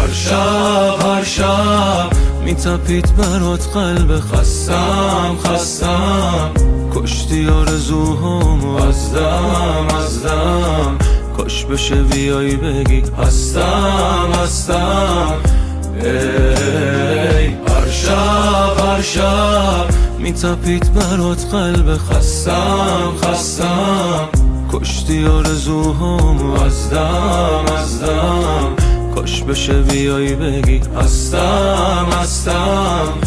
هر شب میتپید برات قلب خستم کشتی آرزوهامو از دم کاش بشه بیایی بگی هستم ای هر شب میتپید برات قلب خستم کشتی آرزوهامو از دم کاش بشه بیایی بگی هستم